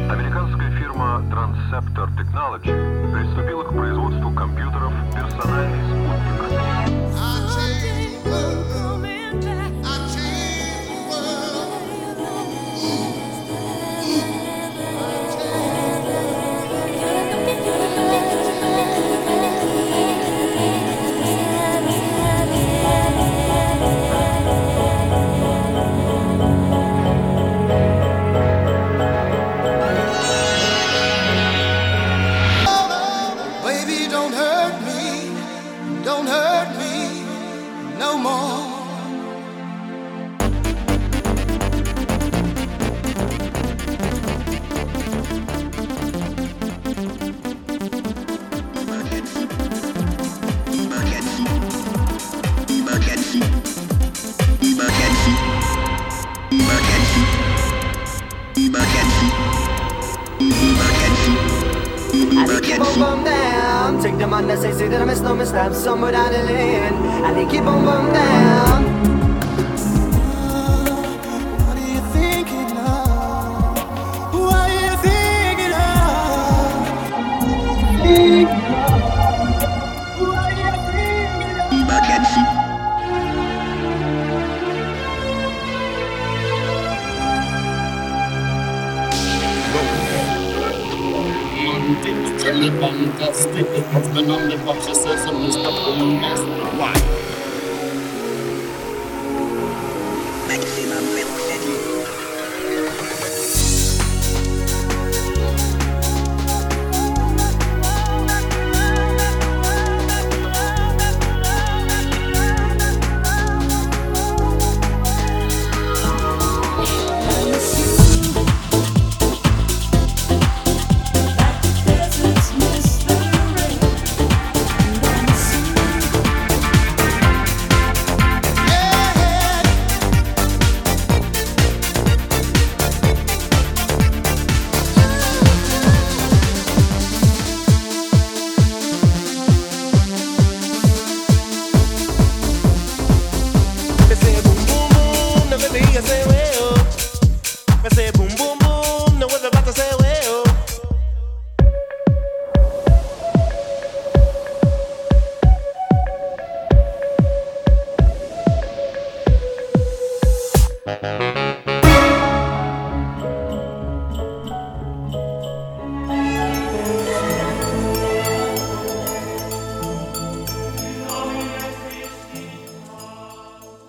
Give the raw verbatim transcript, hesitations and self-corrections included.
Американская фирма Transceptor Technology приступила к производству компьютеров «Персональный спутник». Don't hurt me no more. Keep on bum down. Take the man that say, say that I miss no misstep somewhere down the lane. And they keep on bum down. What are you thinking of? What are you thinking of? Thinking of? What are you thinking of? Totally fantastic. Husband on the box, she says I'm Mister Bombastic. Why? Maximum velocity. I say boom, boom, boom, now everybody to say well. Thank you.